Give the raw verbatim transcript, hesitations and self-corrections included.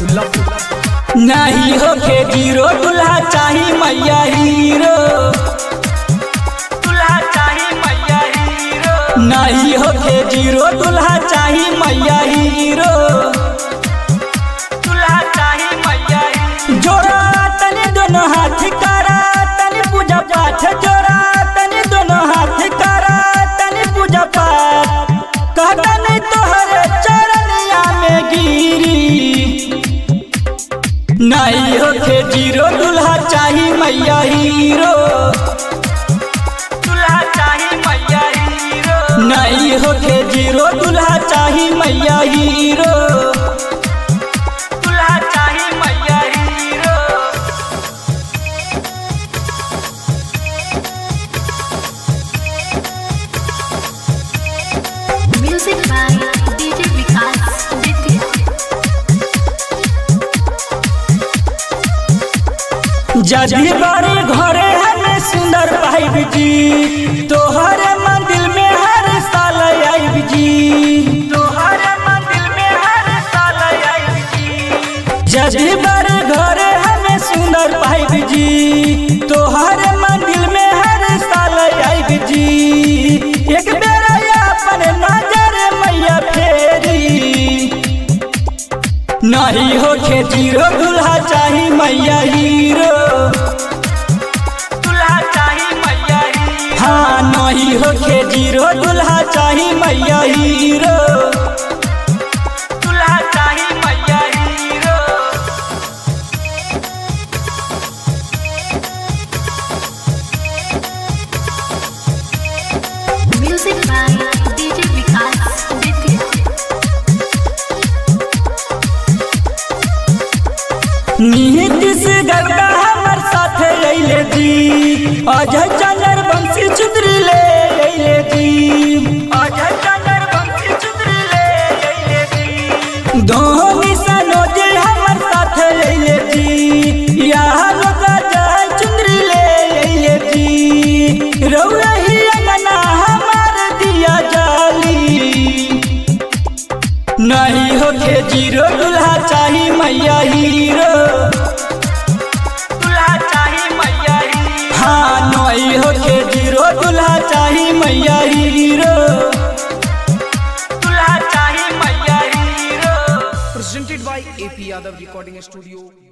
नहीं होके जीरो दुल्हा चाही मैया हीरो, दुल्हा चाही मैया हीरो। नहीं होके जीरो दुल्हा चाही मैया हीरो, दुल्हा चाही मैया हीरो। जोड़ा तनी दोनों हाथ करा तनी पूजा पाठ, जोड़ा तनी दोनों हाथ करा तनी पूजा पाठ। कहता नहीं तोहरे चरनिया में गिरी, नहीं होके जीरो दुल्हा चाही मैया हीरो, दुल्हा चाही मैया हीरो। नहीं होके जीरो दुल्हा चाही मैया हीरो, दुल्हा चाही मैया hero. Music by DJ Vikas Divya. जदी बड़े घरे हमें सुंदर पाइब जी, तोहरे मंदिर में हर साल आइब जी, तोहरे मंदिर में हर साल आइब जी। जदी बड़े घरे हमें सुंदर पाइब जी, तोहरे मंदिर में हर साल आइब जी। एक बेर अपन नजर मैया फेरी, नहीं होके जीरो दुल्हा चाही मैया हीरो, दुल्हा चाही मैया हीरो। हाँ नहीं होके जीरो दुल्हा चाही मैया हीरो, दुल्हा चाही मैया hero. Music by DJ Vikas Divya. निहित से गलगा हमर साथ अइले जी, अजय चंदर बंसी चुदरी ले अइले जी, अजय चंदर बंसी चुदरी ले अइले जी। धोनी सनोज हमर साथ अइले जी, यहाँ लोग जय चुंदरी ले अइले जी। रौरही अंगना हमार दिया जाली, नहीं होके जीरो दुल्हा चाही मैया हीरो, दुल्हा चाही मैया हीरो। हाँ नहीं होके जीरो दुल्हा चाही मैया हीरो, दुल्हा चाही मैया hero. Presented by A P Yadav Recording Studio.